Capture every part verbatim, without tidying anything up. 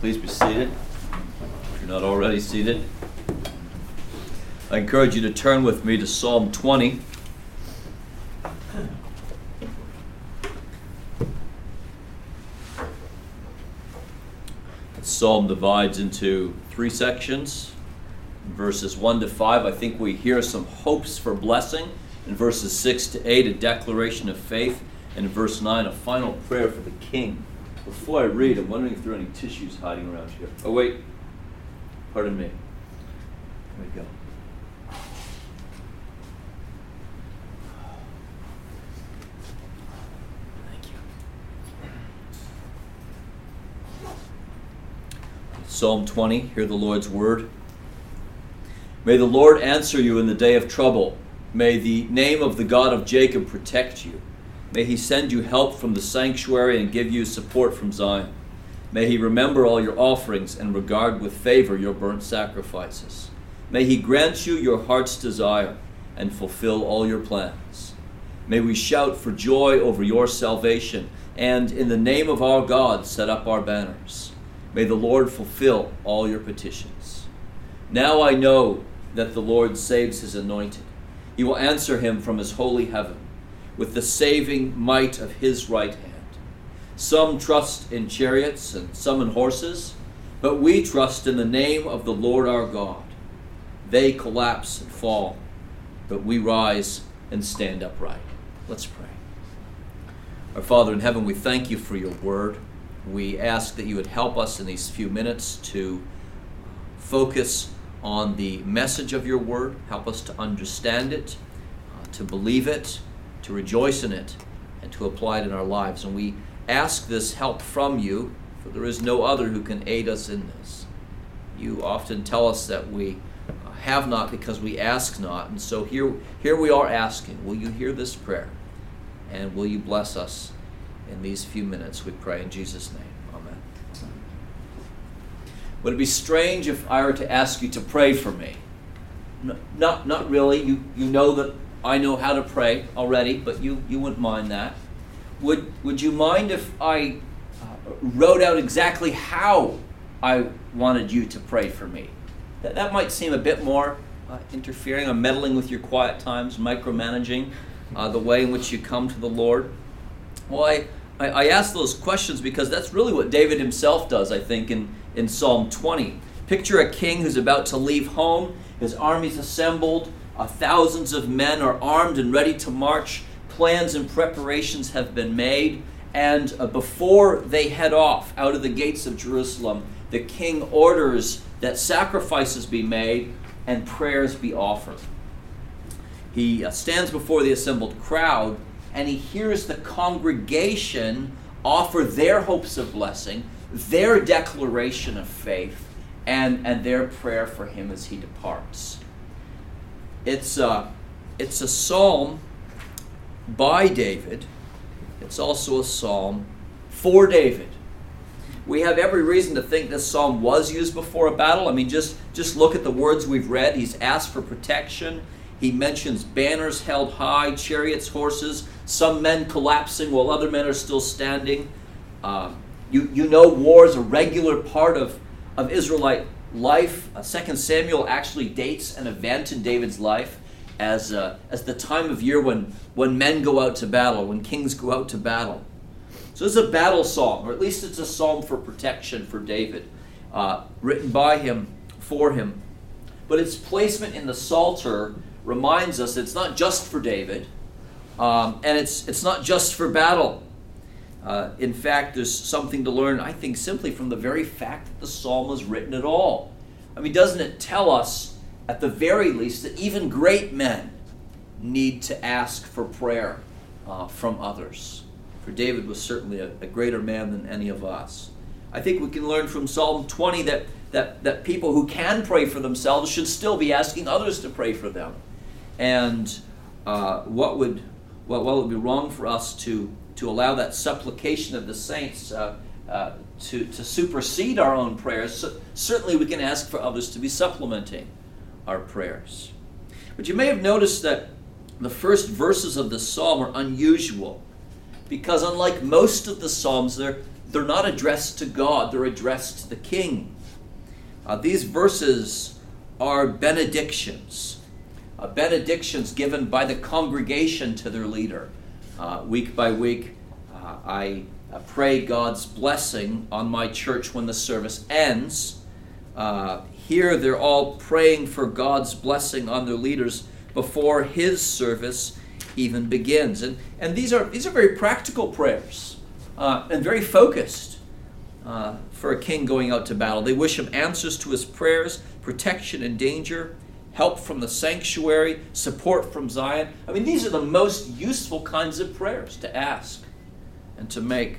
Please be seated, if you're not already seated. I encourage you to turn with me to Psalm twenty. The psalm divides into three sections. In verses one to five, I think we hear some hopes for blessing. In verses six to eight, a declaration of faith. And in verse nine, a final prayer for the king. Before I read, I'm wondering if there are any tissues hiding around here. Oh, wait. Pardon me. There we go. Thank you. Psalm twenty, hear the Lord's word. May the Lord answer you in the day of trouble. May the name of the God of Jacob protect you. May he send you help from the sanctuary and give you support from Zion. May he remember all your offerings and regard with favor your burnt sacrifices. May he grant you your heart's desire and fulfill all your plans. May we shout for joy over your salvation and in the name of our God set up our banners. May the Lord fulfill all your petitions. Now I know that the Lord saves his anointed. He will answer him from his holy heaven with the saving might of his right hand. Some trust in chariots and some in horses, but we trust in the name of the Lord our God. They collapse and fall, but we rise and stand upright. Let's pray. Our Father in heaven, we thank you for your word. We ask that you would help us in these few minutes to focus on the message of your word. Help us to understand it, uh, to believe it, to rejoice in it, and to apply it in our lives. And we ask this help from you, for there is no other who can aid us in this. You often tell us that we have not because we ask not, and so here, here we are asking. Will you hear this prayer? And will you bless us in these few minutes, we pray in Jesus' name. Amen. Would it be strange if I were to ask you to pray for me? No, not, not really. You, you know that I know how to pray already, but you, you wouldn't mind that. Would would you mind if I uh, wrote out exactly how I wanted you to pray for me? That, that might seem a bit more uh, interfering or meddling with your quiet times, micromanaging uh, the way in which you come to the Lord. Well, I, I, I ask those questions because that's really what David himself does, I think, in, in Psalm twenty. Picture a king who's about to leave home, his army's assembled, Uh, thousands of men are armed and ready to march. Plans and preparations have been made. And uh, before they head off out of the gates of Jerusalem, the king orders that sacrifices be made and prayers be offered. He uh, stands before the assembled crowd and he hears the congregation offer their hopes of blessing, their declaration of faith, and, and their prayer for him as he departs. It's a, it's a psalm by David. It's also a psalm for David. We have every reason to think this psalm was used before a battle. I mean, just, just look at the words we've read. He's asked for protection. He mentions banners held high, chariots, horses, some men collapsing while other men are still standing. Uh, you, you know war is a regular part of, of Israelite life. uh, Second Samuel actually dates an event in David's life as uh, as the time of year when, when men go out to battle, when kings go out to battle. So this is a battle psalm, or at least it's a psalm for protection for David, uh, written by him, for him. But its placement in the Psalter reminds us it's not just for David, um, and it's it's not just for battle. Uh, in fact, there's something to learn, I think, simply from the very fact that the psalm was written at all. I mean, doesn't it tell us, at the very least, that even great men need to ask for prayer uh, from others? For David was certainly a, a greater man than any of us. I think we can learn from Psalm twenty that, that, that people who can pray for themselves should still be asking others to pray for them. And uh, what would, well, well, it would be wrong for us to to allow that supplication of the saints uh, uh, to, to supersede our own prayers. So certainly we can ask for others to be supplementing our prayers. But you may have noticed that the first verses of the psalm are unusual because unlike most of the psalms, they're, they're not addressed to God, they're addressed to the king. Uh, these verses are benedictions. Uh, benedictions given by the congregation to their leader. Uh, week by week, uh, I uh, pray God's blessing on my church when the service ends. Uh, here they're all praying for God's blessing on their leaders before his service even begins. And, and these are these are very practical prayers uh, and very focused uh, for a king going out to battle. They wish him answers to his prayers, protection in danger, help from the sanctuary, support from Zion. I mean, these are the most useful kinds of prayers to ask and to make.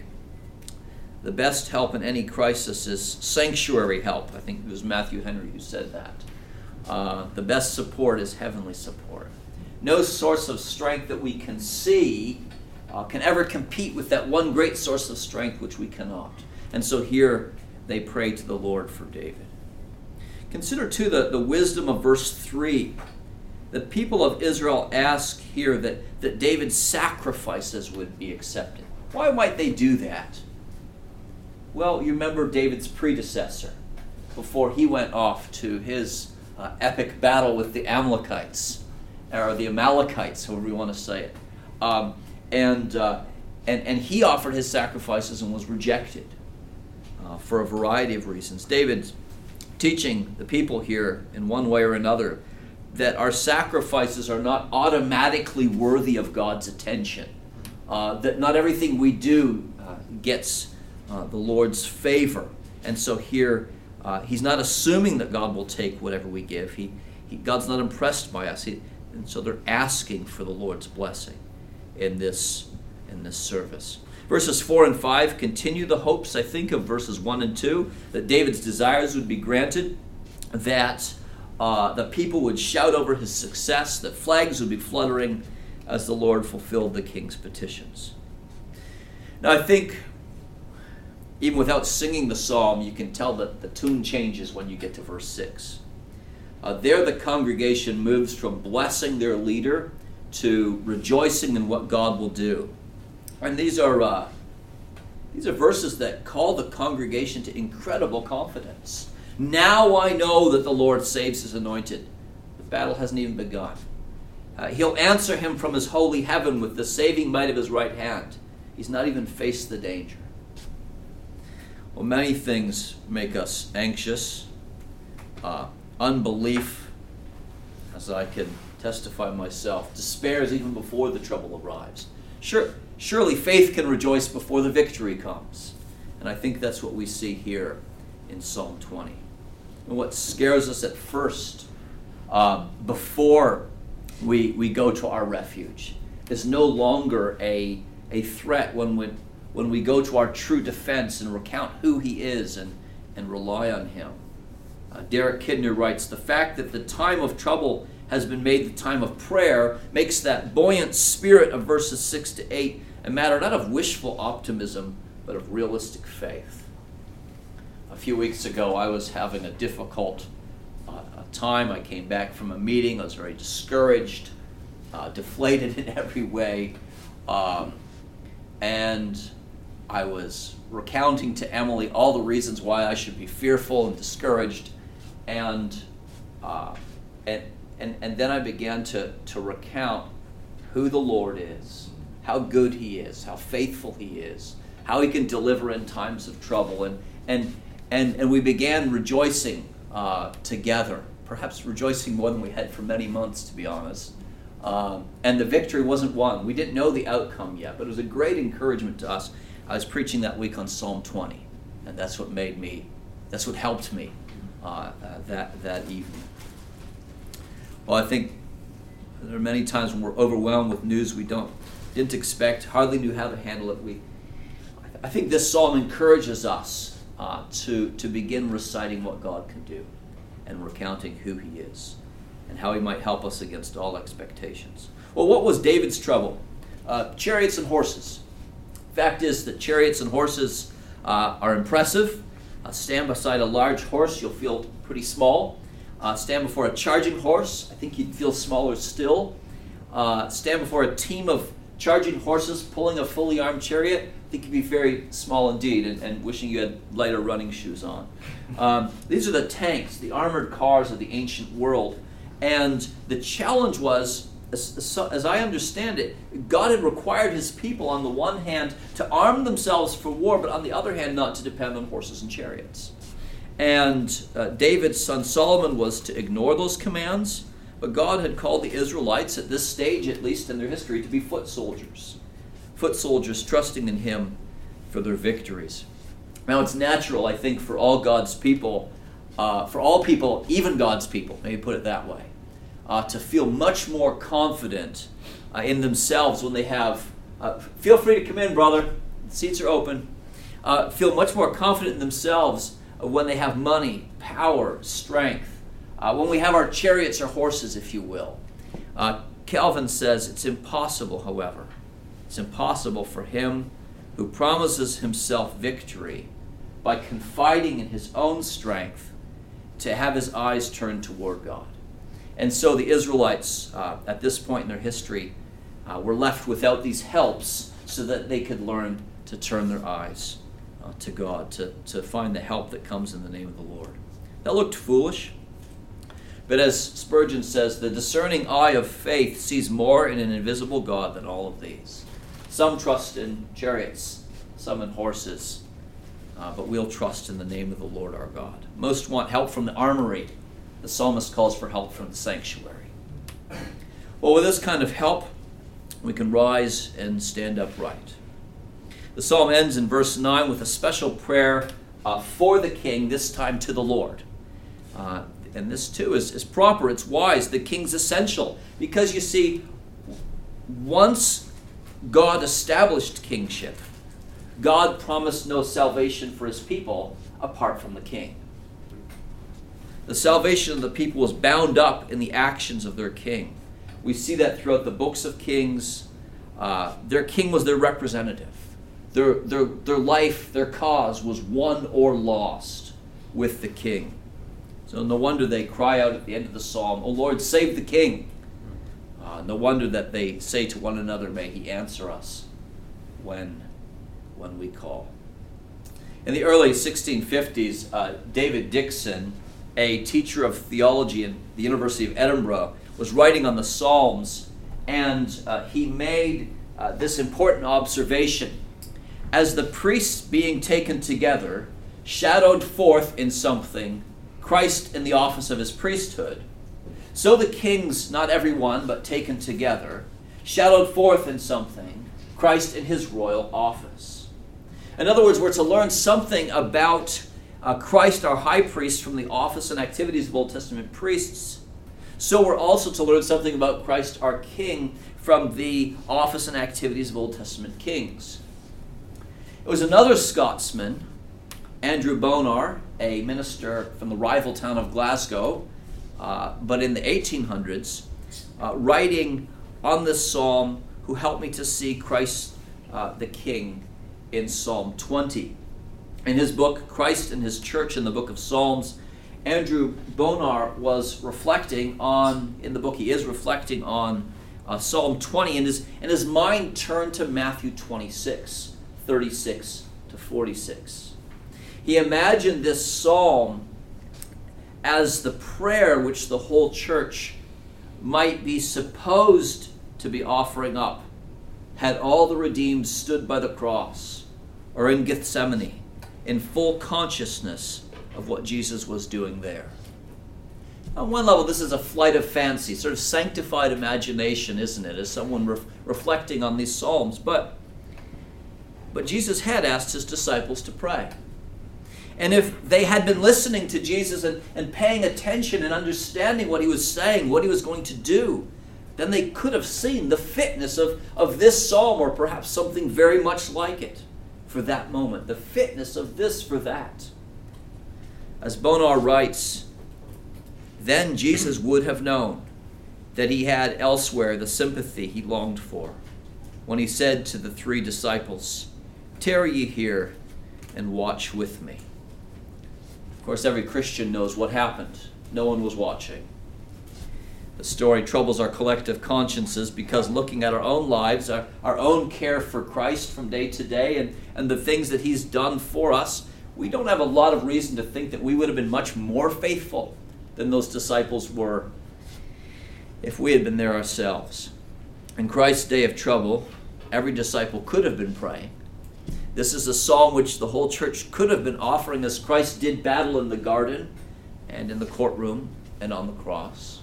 The best help in any crisis is sanctuary help. I think it was Matthew Henry who said that. Uh, the best support is heavenly support. No source of strength that we can see uh, can ever compete with that one great source of strength which we cannot. And so here they pray to the Lord for David. Consider too the, the wisdom of verse three. The people of Israel ask here that, that David's sacrifices would be accepted. Why might they do that? Well, you remember David's predecessor before he went off to his uh, epic battle with the Amalekites. Or the Amalekites, however you want to say it. Um, and, uh, and, and he offered his sacrifices and was rejected uh, for a variety of reasons. David's teaching the people here in one way or another that our sacrifices are not automatically worthy of God's attention. Uh, that not everything we do uh, gets uh, the Lord's favor. And so here, uh, he's not assuming that God will take whatever we give. He, he God's not impressed by us. He, And so they're asking for the Lord's blessing in this, in this service. Verses four and five continue the hopes, I think, of verses one and two, that David's desires would be granted, that uh, the people would shout over his success, that flags would be fluttering as the Lord fulfilled the king's petitions. Now, I think, even without singing the psalm, you can tell that the tune changes when you get to verse six. Uh, there the congregation moves from blessing their leader to rejoicing in what God will do. And these are uh, these are verses that call the congregation to incredible confidence. Now I know that the Lord saves his anointed. The battle hasn't even begun. Uh, he'll answer him from his holy heaven with the saving might of his right hand. He's not even faced the danger. Well, many things make us anxious. Uh, Unbelief, as I can testify myself, despairs even before the trouble arrives. Sure, surely faith can rejoice before the victory comes. And I think that's what we see here in Psalm twenty. And what scares us at first, uh, before we, we go to our refuge, is no longer a, a threat when we, when we go to our true defense and recount who he is and, and rely on him. Uh, Derek Kidner writes, the fact that the time of trouble has been made the time of prayer makes that buoyant spirit of verses six to eight a matter not of wishful optimism, but of realistic faith. A few weeks ago, I was having a difficult uh, time. I came back from a meeting. I was very discouraged, uh, deflated in every way, um, and I was recounting to Emily all the reasons why I should be fearful and discouraged. And, uh, and and and then I began to, to recount who the Lord is, how good he is, how faithful he is, how he can deliver in times of trouble. And and and, and we began rejoicing uh, together, perhaps rejoicing more than we had for many months, to be honest. Um, and the victory wasn't won. We didn't know the outcome yet, but it was a great encouragement to us. I was preaching that week on Psalm twenty, and that's what made me, that's what helped me uh, uh, that that evening. Well, I think there are many times when we're overwhelmed with news we don't didn't expect, hardly knew how to handle it. We, I think this psalm encourages us uh, to to begin reciting what God can do, and recounting who He is, and how He might help us against all expectations. Well, what was David's trouble? Uh, chariots and horses. Fact is that chariots and horses uh, are impressive. Uh, stand beside a large horse, you'll feel pretty small. Uh, stand before a charging horse, I think you'd feel smaller still. Uh, stand before a team of charging horses pulling a fully armed chariot, think you'd be very small indeed, and, and wishing you had lighter running shoes on. Um, these are the tanks, the armored cars of the ancient world. And the challenge was, as, as I understand it, God had required his people on the one hand to arm themselves for war, but on the other hand not to depend on horses and chariots. And uh, David's son Solomon was to ignore those commands, but God had called the Israelites, at this stage at least in their history, to be foot soldiers. Foot soldiers trusting in him for their victories. Now it's natural, I think, for all God's people, uh, for all people, even God's people, maybe put it that way, uh, to feel much more confident uh, in themselves when they have, uh, feel free to come in, brother, the seats are open, uh, feel much more confident in themselves when they have money, power, strength, uh, when we have our chariots or horses, if you will. Uh, Calvin says it's impossible, however, it's impossible for him who promises himself victory by confiding in his own strength to have his eyes turned toward God. And so the Israelites, uh, at this point in their history, uh, were left without these helps so that they could learn to turn their eyes uh, to God, to, to find the help that comes in the name of the Lord. That looked foolish, but as Spurgeon says, the discerning eye of faith sees more in an invisible God than all of these. Some trust in chariots, some in horses, uh, but we'll trust in the name of the Lord our God. Most want help from the armory. The psalmist calls for help from the sanctuary. Well, with this kind of help, we can rise and stand upright. The psalm ends in verse nine with a special prayer uh, for the king, this time to the Lord. Uh, and this too is, is proper, it's wise. The king's essential. Because you see, once God established kingship, God promised no salvation for his people apart from the king. The salvation of the people was bound up in the actions of their king. We see that throughout the books of Kings. Uh, their king was their representative. Their, their, their life, their cause was won or lost with the king. So no wonder they cry out at the end of the psalm, "O Lord, save the king." Uh, no wonder that they say to one another, "May he answer us when, when we call." In the early sixteen fifties, uh, David Dixon, a teacher of theology in the University of Edinburgh, was writing on the Psalms, and uh, he made uh, this important observation. As the priests being taken together shadowed forth in something Christ in the office of his priesthood, so the kings, not every one, but taken together, shadowed forth in something Christ in his royal office. In other words, we're to learn something about uh, Christ, our high priest, from the office and activities of Old Testament priests. So we're also to learn something about Christ, our king, from the office and activities of Old Testament kings. It was another Scotsman, Andrew Bonar, a minister from the rival town of Glasgow, uh, but in the eighteen hundreds, uh, writing on this psalm, who helped me to see Christ uh, the King in Psalm twenty. In his book, Christ and His Church in the Book of Psalms, Andrew Bonar was reflecting on, in the book he is reflecting on uh, Psalm twenty, and his, and his mind turned to Matthew twenty-six, thirty-six to forty-six. He imagined this psalm as the prayer which the whole church might be supposed to be offering up had all the redeemed stood by the cross or in Gethsemane in full consciousness of what Jesus was doing there. On one level, this is a flight of fancy, sort of sanctified imagination, isn't it, as someone re- reflecting on these psalms. But, but Jesus had asked his disciples to pray. And if they had been listening to Jesus and, and paying attention and understanding what he was saying, what he was going to do, then they could have seen the fitness of, of this psalm, or perhaps something very much like it for that moment. The fitness of this for that. As Bonar writes, then Jesus would have known that he had elsewhere the sympathy he longed for when he said to the three disciples, "Tarry ye here and watch with me." Of course, every Christian knows what happened. No one was watching. The story troubles our collective consciences because looking at our own lives, our, our own care for Christ from day to day, and, and the things that he's done for us, we don't have a lot of reason to think that we would have been much more faithful than those disciples were if we had been there ourselves. In Christ's day of trouble, every disciple could have been praying. This is a psalm which the whole church could have been offering as Christ did battle in the garden and in the courtroom and on the cross.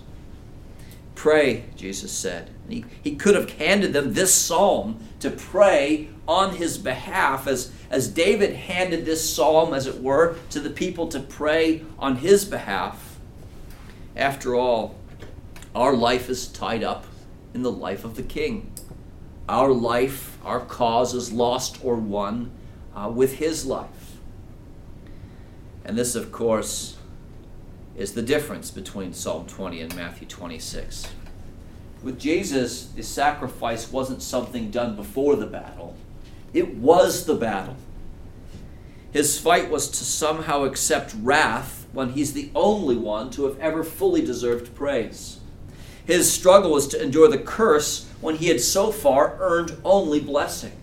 Pray, Jesus said. He, he could have handed them this psalm to pray on his behalf, as, as David handed this psalm, as it were, to the people to pray on his behalf. After all, our life is tied up in the life of the King. Our life, our cause is lost or won uh, with his life. And this, of course, is the difference between Psalm twenty and Matthew twenty-six. With Jesus, the sacrifice wasn't something done before the battle. It was the battle. His fight was to somehow accept wrath when he's the only one to have ever fully deserved praise. His struggle was to endure the curse when he had so far earned only blessing.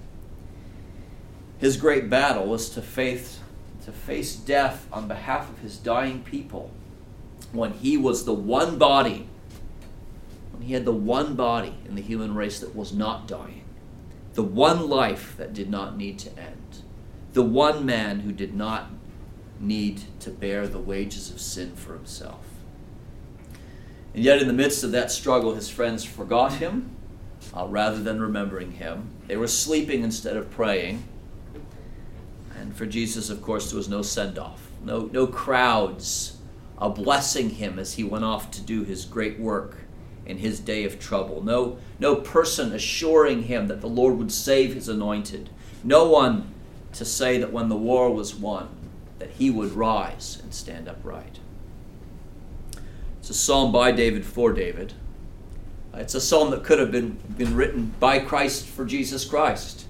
His great battle was to face, to face death on behalf of his dying people, when he was the one body, when he had the one body in the human race that was not dying, the one life that did not need to end, the one man who did not need to bear the wages of sin for himself. And yet in the midst of that struggle, his friends forgot him uh, rather than remembering him. They were sleeping instead of praying. And for Jesus, of course, there was no send-off, no, no crowds Uh, blessing him as he went off to do his great work in his day of trouble. No, no person assuring him that the Lord would save his anointed. No one to say that when the war was won, that he would rise and stand upright. It's a psalm by David for David. It's a psalm that could have been, been written by Christ for Jesus Christ.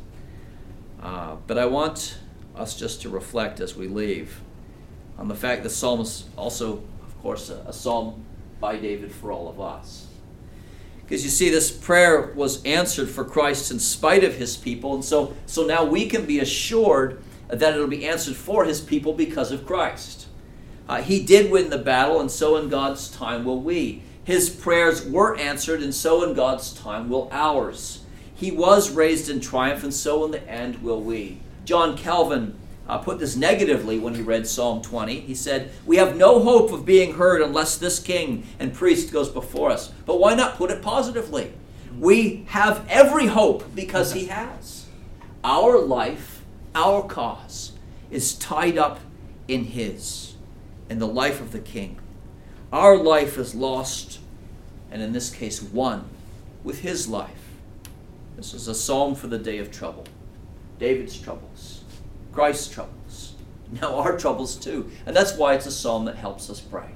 Uh, but I want us just to reflect as we leave on the fact the psalm is also, of course, a, a psalm by David for all of us. Because you see, this prayer was answered for Christ in spite of his people, and so, so now we can be assured that it'll be answered for his people because of Christ. Uh, he did win the battle, and so in God's time will we. His prayers were answered, and so in God's time will ours. He was raised in triumph, and so in the end will we. John Calvin Uh, put this negatively when he read Psalm twenty. He said, "We have no hope of being heard unless this king and priest goes before us." But why not put it positively? We have every hope because he has. Our life, our cause, is tied up in his, in the life of the King. Our life is lost, and in this case, won with his life. This is a psalm for the day of trouble. David's troubles. Christ's troubles. Now our troubles too. And that's why it's a psalm that helps us pray.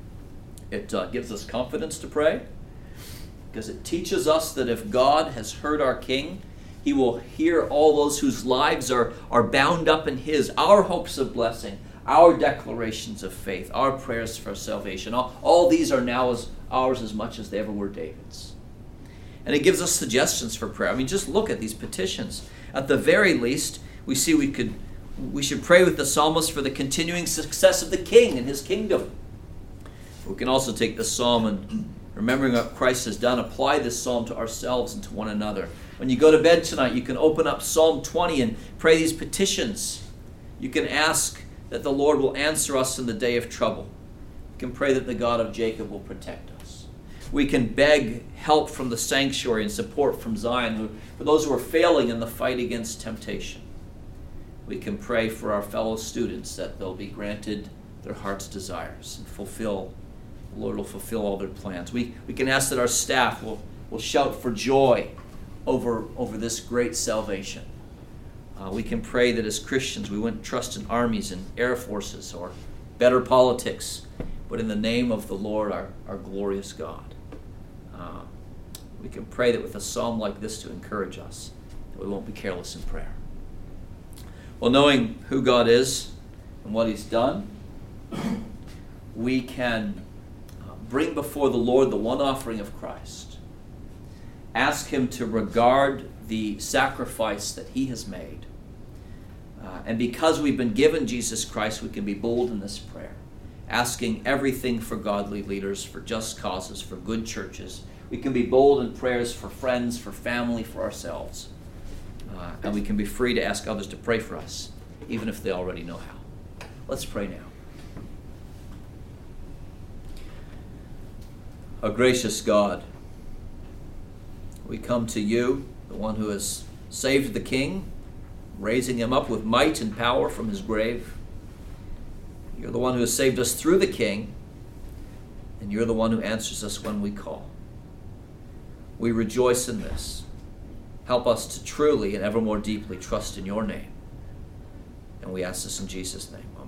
It uh, gives us confidence to pray, because it teaches us that if God has heard our King, he will hear all those whose lives are, are bound up in his. Our hopes of blessing, our declarations of faith, our prayers for salvation, all, all these are now as ours as much as they ever were David's. And it gives us suggestions for prayer. I mean, just look at these petitions. At the very least, we see we could we should pray with the psalmist for the continuing success of the King and his kingdom. We can also take this psalm and, remembering what Christ has done, apply this psalm to ourselves and to one another. When you go to bed tonight, you can open up Psalm twenty and pray these petitions. You can ask that the Lord will answer us in the day of trouble. You can pray that the God of Jacob will protect us. We can beg help from the sanctuary and support from Zion for those who are failing in the fight against temptation. We can pray for our fellow students that they'll be granted their heart's desires and fulfill, the Lord will fulfill all their plans. We, we can ask that our staff will, will shout for joy over, over this great salvation. Uh, we can pray that as Christians we wouldn't trust in armies and air forces or better politics, but in the name of the Lord, our, our glorious God. Uh, we can pray that with a psalm like this to encourage us, that we won't be careless in prayer. Well, knowing who God is and what he's done, we can bring before the Lord the one offering of Christ. Ask him to regard the sacrifice that he has made. Uh, and because we've been given Jesus Christ, we can be bold in this prayer, asking everything for godly leaders, for just causes, for good churches. We can be bold in prayers for friends, for family, for ourselves. Uh, and we can be free to ask others to pray for us, even if they already know how. Let's pray now. Our gracious God, we come to you, the one who has saved the king, raising him up with might and power from his grave. You're the one who has saved us through the king, and you're the one who answers us when we call. We rejoice in this. Help us to truly and ever more deeply trust in your name. And we ask this in Jesus' name.